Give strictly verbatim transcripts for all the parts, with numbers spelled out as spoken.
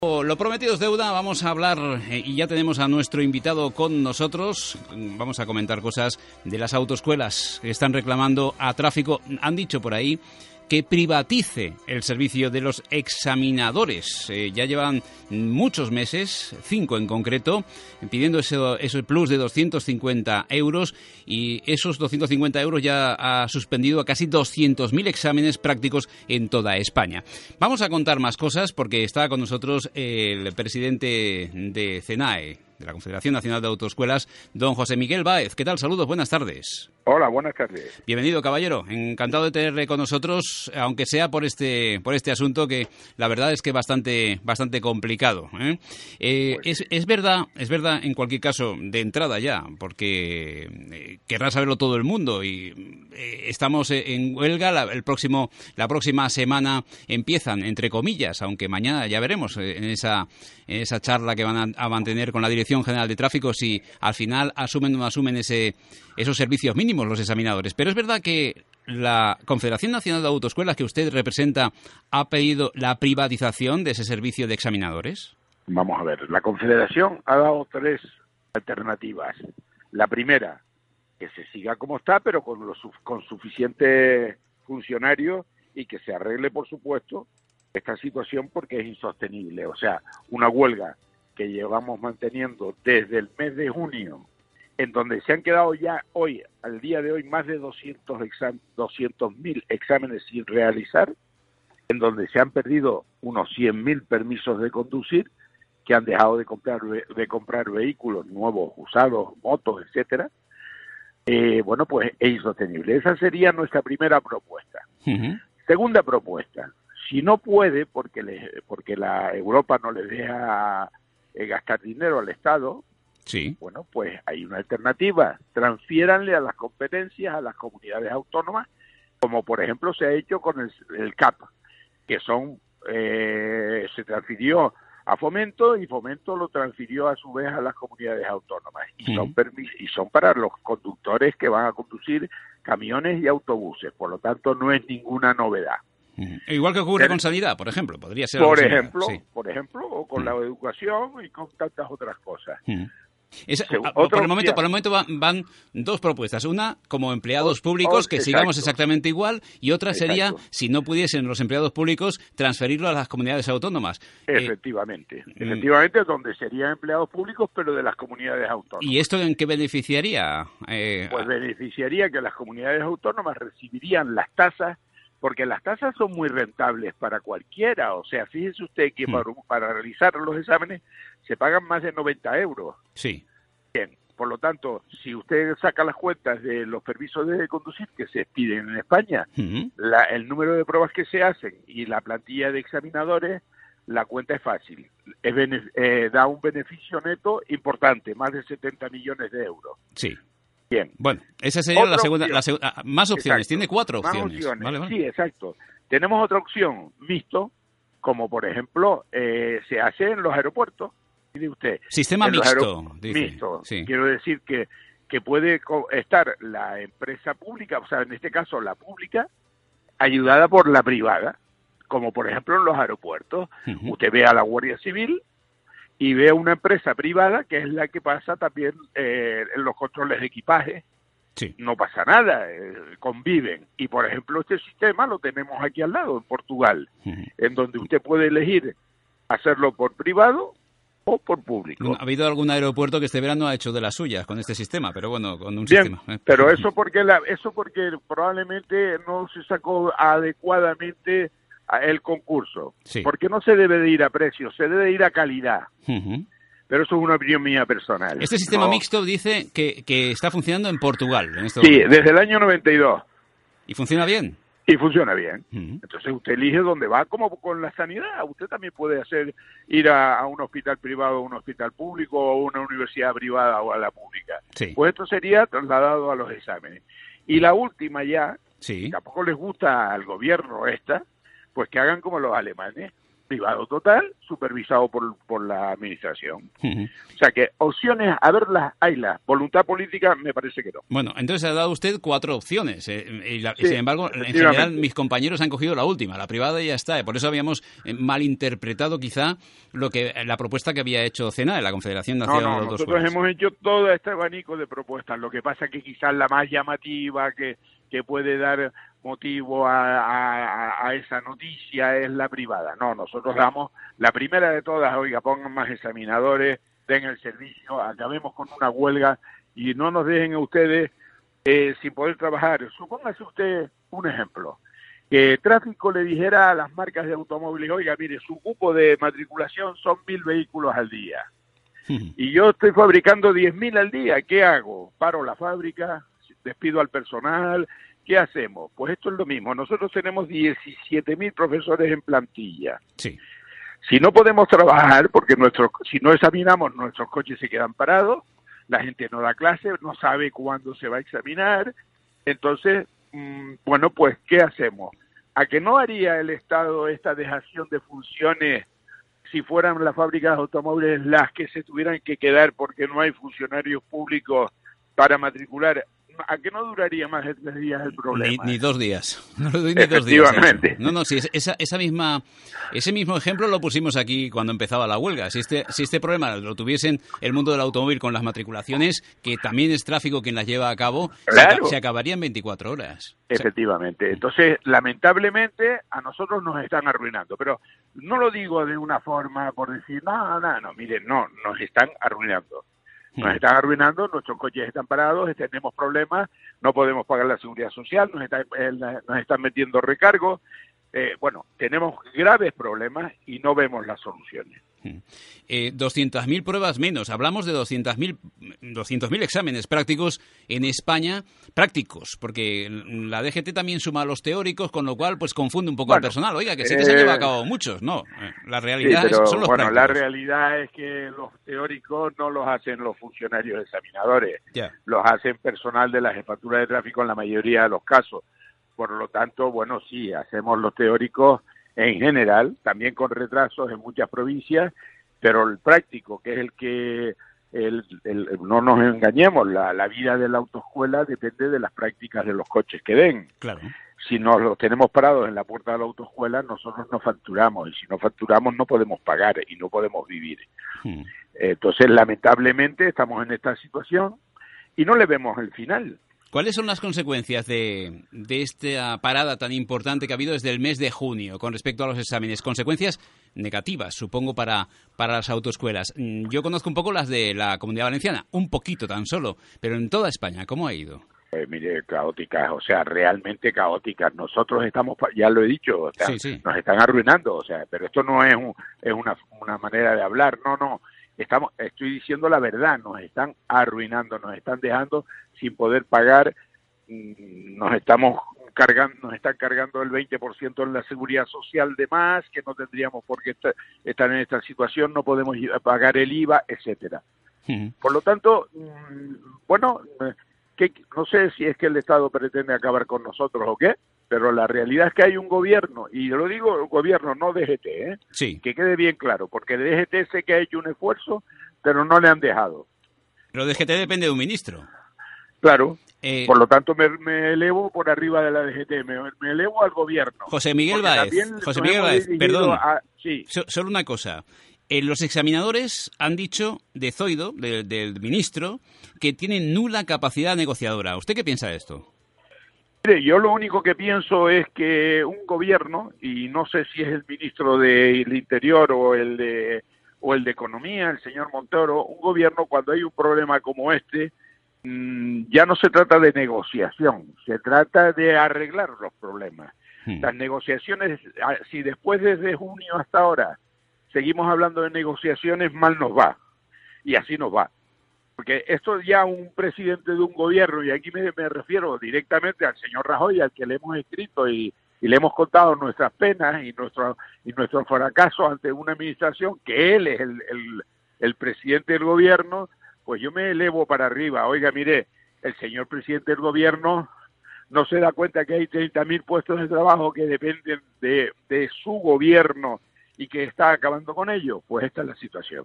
Lo prometido es deuda, vamos a hablar eh, y ya tenemos a nuestro invitado con nosotros. Vamos a comentar cosas de las autoescuelas que están reclamando a Tráfico. Han dicho por ahí que privatice el servicio de los examinadores. Eh, ya llevan muchos meses, cinco en concreto, pidiendo ese, ese plus de doscientos cincuenta euros y esos doscientos cincuenta euros ya ha suspendido a casi doscientos mil exámenes prácticos en toda España. Vamos a contar más cosas porque está con nosotros el presidente de CENAE, de la Confederación Nacional de Autoescuelas, don José Miguel Báez. ¿Qué tal? Saludos, buenas tardes. Hola, buenas tardes. Bienvenido, caballero. Encantado de tenerle con nosotros, aunque sea por este por este asunto que la verdad es que bastante bastante complicado. ¿eh? Eh, pues, es, es verdad, es verdad en cualquier caso, de entrada ya, porque eh, querrá saberlo todo el mundo y eh, estamos en huelga. La, el próximo la próxima semana empiezan, entre comillas, aunque mañana ya veremos eh, en esa en esa charla que van a, a mantener con la Dirección General de Tráfico si al final asumen o no asumen ese esos servicios mínimos los examinadores. Pero es verdad que la Confederación Nacional de Autoescuelas que usted representa ha pedido la privatización de ese servicio de examinadores. Vamos a ver, la Confederación ha dado tres alternativas. La primera, que se siga como está, pero con, los, con suficientes funcionarios y que se arregle, por supuesto, esta situación porque es insostenible. O sea, una huelga que llevamos manteniendo desde el mes de junio, en donde se han quedado ya hoy, al día de hoy, más de doscientos mil exámenes sin realizar, en donde se han perdido unos cien mil permisos de conducir, que han dejado de comprar de comprar vehículos nuevos, usados, motos, etcétera. Eh, bueno, pues es insostenible. Esa sería nuestra primera propuesta. Uh-huh. Segunda propuesta, si no puede, porque, le, porque la Europa no les deja eh, gastar dinero al Estado, sí. Bueno, pues hay una alternativa. Transfiéranle a las competencias a las comunidades autónomas, como por ejemplo se ha hecho con el, el C A P, que son eh, se transfirió a Fomento y Fomento lo transfirió a su vez a las comunidades autónomas. Y, uh-huh. son, permis- y son para los conductores que van a conducir camiones y autobuses. Por lo tanto, no es ninguna novedad. Uh-huh. Igual que ocurre Pero, con sanidad, por ejemplo. Podría ser por algo ejemplo, sí. por ejemplo, o con uh-huh. la educación y con tantas otras cosas. Uh-huh. Esa, por, el momento, por el momento van, van dos propuestas. Una, como empleados o, públicos, o, que exacto. sigamos exactamente igual. Y otra sería, exacto. si no pudiesen los empleados públicos, transferirlo a las comunidades autónomas. Efectivamente. Eh, Efectivamente, donde serían empleados públicos, pero de las comunidades autónomas. ¿Y esto en qué beneficiaría? Eh, pues beneficiaría que las comunidades autónomas recibirían las tasas, porque las tasas son muy rentables para cualquiera. O sea, fíjese usted que hmm. para, para realizar los exámenes se pagan más de noventa euros. Sí. Bien, por lo tanto, si usted saca las cuentas de los permisos de conducir que se piden en España, uh-huh. la, el número de pruebas que se hacen y la plantilla de examinadores, la cuenta es fácil. Es bene, eh, da un beneficio neto importante, más de setenta millones de euros. Sí. Bien. Bueno, esa sería la segunda, la segunda. Más opciones, exacto. Tiene cuatro opciones. Más opciones. Vale, vale. Sí, exacto. Tenemos otra opción, mixto, como por ejemplo eh, se hace en los aeropuertos. Mire usted, sistema mixto, dice. Mixto. Sí. Quiero decir que, que puede estar la empresa pública, o sea, en este caso la pública, ayudada por la privada, como por ejemplo en los aeropuertos. Uh-huh. Usted ve a la Guardia Civil y ve a una empresa privada que es la que pasa también eh, en los controles de equipaje. Sí. No pasa nada, eh, conviven. Y por ejemplo este sistema lo tenemos aquí al lado, en Portugal, uh-huh. en donde usted puede elegir hacerlo por privado o por público. Ha habido algún aeropuerto que este verano ha hecho de las suyas con este sistema, pero bueno, con un Bien, sistema. Pero eso porque la, eso porque probablemente no se sacó adecuadamente el concurso. Sí. Porque no se debe de ir a precio, se debe de ir a calidad. Uh-huh. Pero eso es una opinión mía personal. Este sistema no. mixto dice que, que está funcionando en Portugal. En este sí, momento. Desde el año noventa y dos. ¿Y funciona bien? Y funciona bien. Uh-huh. Entonces usted elige dónde va, como con la sanidad. Usted también puede hacer ir a, a un hospital privado, a un hospital público, o a una universidad privada o a la pública. Sí. Pues esto sería trasladado a los exámenes. Y la última ya, sí. tampoco les gusta al gobierno esta, pues que hagan como los alemanes. privado total, supervisado por, por la administración. Uh-huh. O sea que opciones, a verlas, haylas. Voluntad política, me parece que no. Bueno, entonces ha dado usted cuatro opciones. Eh, y, la, Sí, y sin embargo, en general, mis compañeros han cogido la última, la privada, y ya está. Por eso habíamos eh, malinterpretado quizá lo que la propuesta que había hecho CENAE, la Confederación Nacional no, no, de nosotros Autoescuelas. hemos hecho todo este abanico de propuestas. Lo que pasa es que quizás la más llamativa que, que puede dar motivo a, a, a esa noticia es la privada. No, nosotros damos la primera de todas, oiga, pongan más examinadores, den el servicio, acabemos con una huelga y no nos dejen a ustedes eh, sin poder trabajar. Supóngase usted un ejemplo, que Tráfico le dijera a las marcas de automóviles, oiga, mire, su cupo de matriculación son mil vehículos al día y yo estoy fabricando diez mil al día, ¿qué hago? Paro la fábrica, despido al personal. ¿Qué hacemos? Pues esto es lo mismo. Nosotros tenemos diecisiete mil profesores en plantilla. Sí. Si no podemos trabajar, porque nuestros, si no examinamos, nuestros coches se quedan parados, la gente no da clase, no sabe cuándo se va a examinar. Entonces, mmm, bueno, pues, ¿qué hacemos? ¿A que no haría el Estado esta dejación de funciones si fueran las fábricas de automóviles las que se tuvieran que quedar porque no hay funcionarios públicos para matricular? ¿A qué no duraría más de tres días el problema? Ni, ni dos días. No le doy ni dos días. Efectivamente. No, no, sí, esa, esa misma, ese mismo ejemplo lo pusimos aquí cuando empezaba la huelga. Si este, si este problema lo tuviesen el mundo del automóvil con las matriculaciones, que también es Tráfico quien las lleva a cabo, claro, se, se acabaría en veinticuatro horas. Efectivamente. Entonces, lamentablemente, a nosotros nos están arruinando. Pero no lo digo de una forma por decir, no, no, no, miren, no, nos están arruinando. Nos están arruinando, nuestros coches están parados, tenemos problemas, no podemos pagar la seguridad social, nos están, eh, nos están metiendo recargos. Eh, bueno, tenemos graves problemas y no vemos las soluciones. Eh, doscientas mil pruebas menos. Hablamos de doscientos mil exámenes prácticos en España, prácticos, porque la D G T también suma a los teóricos, con lo cual pues confunde un poco bueno, al personal. Oiga, que sí que eh, se lleva a cabo muchos. No, la realidad sí, pero, es, son los bueno, prácticos. la realidad es que los teóricos no los hacen los funcionarios examinadores, yeah. los hacen personal de la jefatura de tráfico en la mayoría de los casos. Por lo tanto, bueno, sí, hacemos los teóricos en general, también con retrasos en muchas provincias, pero el práctico, que es el que, el, el, no nos engañemos, la, la vida de la autoescuela depende de las prácticas de los coches que den. Claro. Si nos los tenemos parados en la puerta de la autoescuela, nosotros no facturamos, y si no facturamos no podemos pagar y no podemos vivir. Hmm. Entonces, lamentablemente, estamos en esta situación y no le vemos el final. ¿Cuáles son las consecuencias de, de esta parada tan importante que ha habido desde el mes de junio con respecto a los exámenes? Consecuencias negativas, supongo, para, para las autoescuelas. Yo conozco un poco las de la Comunidad Valenciana, un poquito tan solo, pero en toda España, ¿cómo ha ido? Eh, mire, caóticas, o sea, realmente caóticas. Nosotros estamos, ya lo he dicho, o sea, sí, sí. nos están arruinando, o sea, pero esto no es, un, es una, una manera de hablar, no, no. Estamos, estoy diciendo la verdad, nos están arruinando, nos están dejando sin poder pagar, nos estamos cargando, nos están cargando el veinte por ciento en la seguridad social de más, que no tendríamos por qué estar, estar en esta situación, no podemos pagar el I V A, etcétera. Uh-huh. Por lo tanto, bueno, que, no sé si es que el Estado pretende acabar con nosotros o qué, pero la realidad es que hay un gobierno, y yo lo digo gobierno, no D G T, ¿eh? Sí. Que quede bien claro, porque D G T sé que ha hecho un esfuerzo, pero no le han dejado. Pero D G T depende de un ministro. Claro, eh... por lo tanto me, me elevo por arriba de la D G T, me, me elevo al gobierno. José Miguel Báez, José Miguel Báez, perdón, a... sí. so, solo una cosa. Eh, los examinadores han dicho de Zoido, de, del ministro, que tienen nula capacidad negociadora. ¿Usted qué piensa de esto? Mire, yo lo único que pienso es que un gobierno, y no sé si es el ministro del Interior o el de o el de Economía, el señor Montoro, un gobierno cuando hay un problema como este, mmm, ya no se trata de negociación, se trata de arreglar los problemas. Hmm. Las negociaciones, si después desde junio hasta ahora seguimos hablando de negociaciones, mal nos va, y así nos va. Porque esto ya un presidente de un gobierno, y aquí me, me refiero directamente al señor Rajoy, al que le hemos escrito y, y le hemos contado nuestras penas y nuestro y nuestros fracasos ante una administración, que él es el, el, el presidente del gobierno, pues yo me elevo para arriba. Oiga, mire, el señor presidente del gobierno no se da cuenta que hay treinta mil puestos de trabajo que dependen de, de su gobierno y que está acabando con ello. Pues esta es la situación.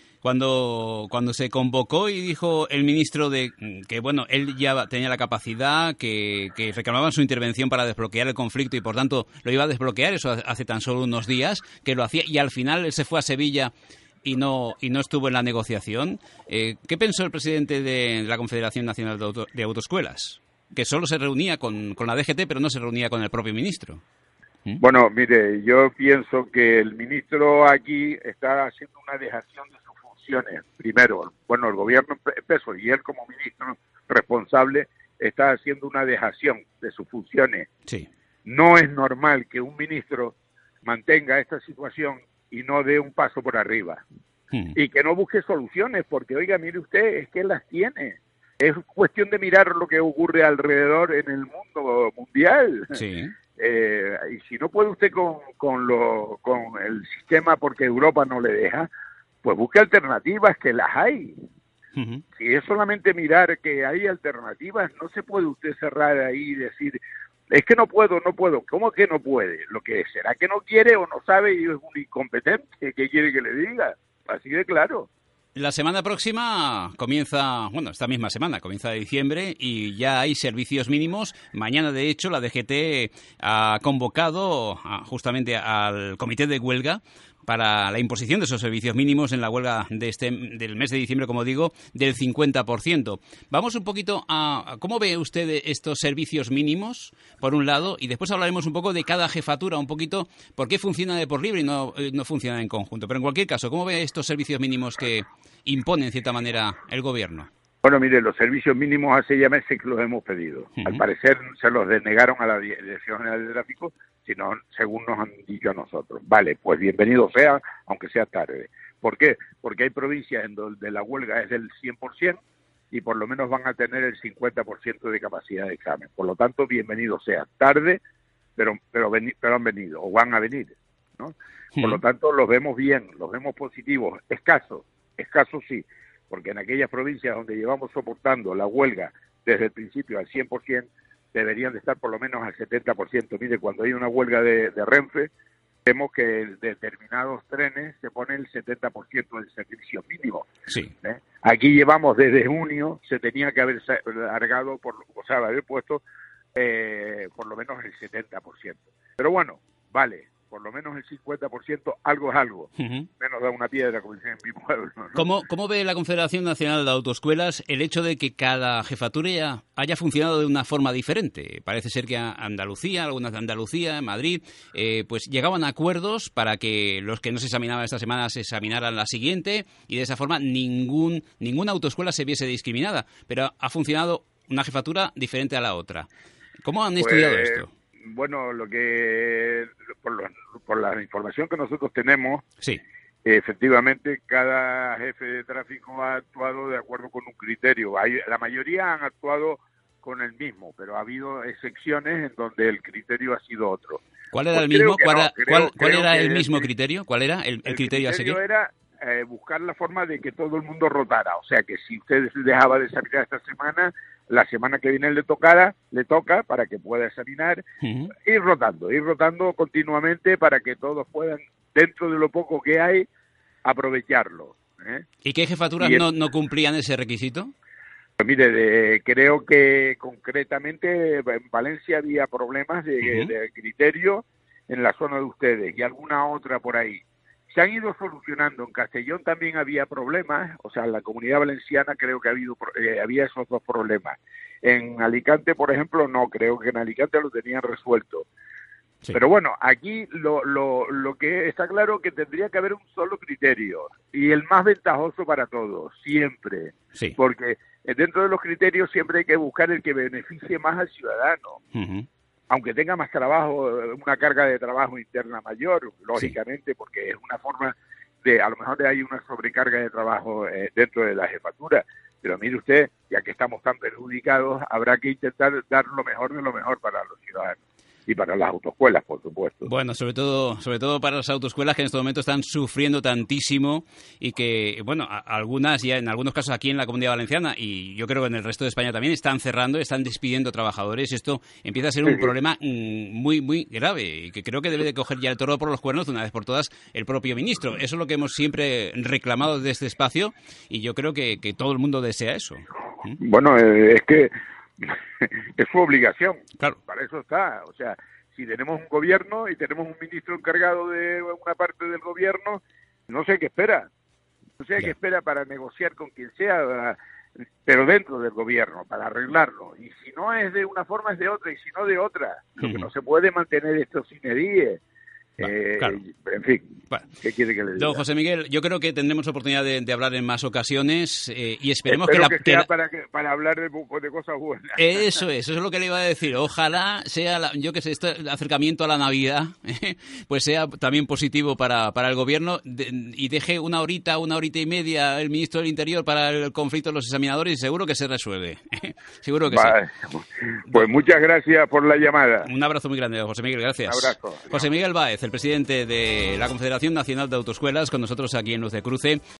Cuando, cuando se convocó y dijo el ministro de que, bueno, él ya tenía la capacidad, que, que reclamaban su intervención para desbloquear el conflicto y, por tanto, lo iba a desbloquear, eso hace tan solo unos días, que lo hacía, y al final él se fue a Sevilla y no y no estuvo en la negociación. Eh, ¿Qué pensó el presidente de la Confederación Nacional de, Auto, de Autoescuelas? Que solo se reunía con, con la D G T, pero no se reunía con el propio ministro. ¿Mm? Bueno, mire, yo pienso que el ministro aquí está haciendo una dejación de sus funciones. Primero, bueno, el gobierno en peso y él como ministro responsable está haciendo una dejación de sus funciones. Sí. No es normal que un ministro mantenga esta situación y no dé un paso por arriba. Hmm. Y que no busque soluciones, porque, oiga, mire usted, es que las tiene. Es cuestión de mirar lo que ocurre alrededor en el mundo mundial. Sí. Eh, y si no puede usted con, con, lo, con el sistema porque Europa no le deja, pues busque alternativas, que las hay. Uh-huh. Si es solamente mirar que hay alternativas, no se puede usted cerrar ahí y decir, es que no puedo, no puedo. ¿Cómo que no puede? Lo que será que no quiere o no sabe y es un incompetente. ¿Qué quiere que le diga? Así de claro. La semana próxima comienza, bueno, esta misma semana, comienza diciembre y ya hay servicios mínimos. Mañana, de hecho, la D G T ha convocado a, justamente al comité de huelga para la imposición de esos servicios mínimos en la huelga de este del mes de diciembre, como digo, del cincuenta por ciento. Vamos un poquito a, a cómo ve usted estos servicios mínimos, por un lado, y después hablaremos un poco de cada jefatura, un poquito por qué funciona de por libre y no, no funciona en conjunto. Pero en cualquier caso, ¿cómo ve estos servicios mínimos que impone, en cierta manera, el gobierno? Bueno, mire, los servicios mínimos hace ya meses que los hemos pedido. Uh-huh. Al parecer se los denegaron a la Dirección General de Tráfico, sino según nos han dicho a nosotros. Vale, pues bienvenido sea, aunque sea tarde. ¿Por qué? Porque hay provincias en donde la huelga es del cien por ciento y por lo menos van a tener el cincuenta por ciento de capacidad de examen. Por lo tanto, bienvenido sea tarde, pero pero, veni- pero han venido o van a venir, ¿no? Uh-huh. Por lo tanto, los vemos bien, los vemos positivos, escasos, escasos sí, porque en aquellas provincias donde llevamos soportando la huelga desde el principio al cien por ciento, deberían de estar por lo menos al setenta por ciento. Mire, cuando hay una huelga de, de Renfe, vemos que de determinados trenes se pone el setenta por ciento del servicio mínimo. Sí. ¿Eh? Aquí llevamos desde junio, se tenía que haber largado, por, o sea, haber puesto eh, por lo menos el setenta por ciento. Pero bueno, vale, por lo menos el cincuenta por ciento, algo es algo. Uh-huh. Menos da una piedra, como dicen en mi pueblo, ¿no? ¿Cómo, ¿Cómo ve la Confederación Nacional de Autoescuelas el hecho de que cada jefatura ya haya funcionado de una forma diferente? Parece ser que Andalucía, algunas de Andalucía, Madrid, eh, pues llegaban a acuerdos para que los que no se examinaban esta semana se examinaran la siguiente y de esa forma ningún ninguna autoescuela se viese discriminada. Pero ha funcionado una jefatura diferente a la otra. ¿Cómo han pues... estudiado esto? Bueno, lo que por, lo, por la información que nosotros tenemos, sí. efectivamente cada jefe de tráfico ha actuado de acuerdo con un criterio. Hay, la mayoría han actuado con el mismo, pero ha habido excepciones en donde el criterio ha sido otro. ¿Cuál era pues el mismo? ¿Cuál, no, era, creo, ¿cuál, cuál creo era el que, mismo criterio? ¿Cuál era el, el, el criterio a seguir? El criterio era eh, buscar la forma de que todo el mundo rotara. O sea, que si usted dejaba de examinar esta semana, la semana que viene le tocara, le toca para que pueda examinar, uh-huh. ir rotando, ir rotando continuamente para que todos puedan, dentro de lo poco que hay, aprovecharlo. ¿eh? ¿Y qué jefaturas y no, no cumplían ese requisito? Pues mire, de, creo que concretamente en Valencia había problemas de, uh-huh. de criterio en la zona de ustedes y alguna otra por ahí. Se han ido solucionando. En Castellón también había problemas, o sea, en la Comunidad Valenciana creo que ha habido eh, había esos dos problemas. En Alicante, por ejemplo, no, creo que en Alicante lo tenían resuelto. Sí. Pero bueno, aquí lo, lo, lo que está claro es que tendría que haber un solo criterio y el más ventajoso para todos, siempre. Sí. Porque dentro de los criterios siempre hay que buscar el que beneficie más al ciudadano. Uh-huh. Aunque tenga más trabajo, una carga de trabajo interna mayor, lógicamente, sí. porque es una forma de, a lo mejor hay una sobrecarga de trabajo eh, dentro de la jefatura, pero mire usted, ya que estamos tan perjudicados, habrá que intentar dar lo mejor de lo mejor para los ciudadanos. y para las autoescuelas, por supuesto. Bueno, sobre todo sobre todo para las autoescuelas que en este momento están sufriendo tantísimo y que, bueno, a, algunas ya en algunos casos aquí en la Comunidad Valenciana y yo creo que en el resto de España también están cerrando, están despidiendo trabajadores. Esto empieza a ser un sí, problema sí. muy, muy grave y que creo que debe de coger ya el toro por los cuernos de una vez por todas el propio ministro. Eso es lo que hemos siempre reclamado desde este espacio y yo creo que, que todo el mundo desea eso. ¿Mm? Bueno, eh, es que es su obligación, claro. Para eso está, o sea, si tenemos un gobierno y tenemos un ministro encargado de una parte del gobierno, no sé qué espera, no sé qué espera para negociar con quien sea, pero dentro del gobierno, para arreglarlo, y si no es de una forma es de otra, y si no de otra, lo que no se puede mantener esto sin edie. Eh, claro. En fin, bueno, ¿qué quiere que le diga? Don José Miguel, yo creo que tendremos oportunidad de, de hablar en más ocasiones eh, y esperemos Espero que, la, que sea que la... para, que, para hablar de, de cosas buenas. Eso es, eso es lo que le iba a decir. Ojalá sea, la, yo que sé, este acercamiento a la Navidad, eh, pues sea también positivo para, para el gobierno de, y deje una horita, una horita y media el ministro del Interior para el conflicto de los examinadores y seguro que se resuelve. Seguro que vale. sí. Pues muchas gracias por la llamada. Un abrazo muy grande, José Miguel, gracias. Un abrazo. José Miguel Báez, el presidente de la Confederación Nacional de Autoescuelas, con nosotros aquí en Luz de Cruce.